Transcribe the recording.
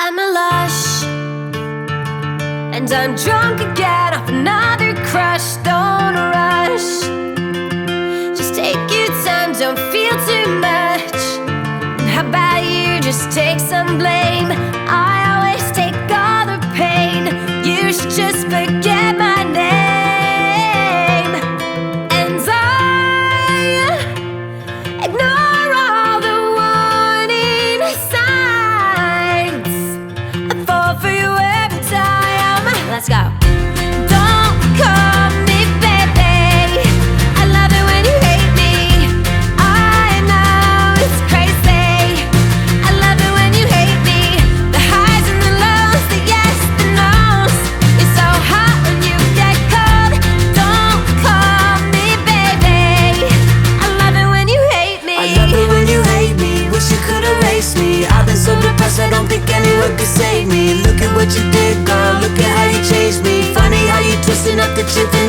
I'm a lush, and I'm drunk again off another crush. Don't rush, just take your time, don't feel too much. And how about you just take some blame? I always take all the pain. You should just forget my name. And I ignore all the warning signs. I fall for you every time. Let's go. Don't call me baby. I love it when you hate me. I know it's crazy. I love it when you hate me. The highs and the lows, the yes, the no's. You're so hot when you get cold. Don't call me baby. I love it when you hate me. I love it when you hate me. Wish you could erase me. I've been so depressed, I don't think anyone could save me. Look at what you did, girl. Look at how you changed me. Funny how you twisting up the truth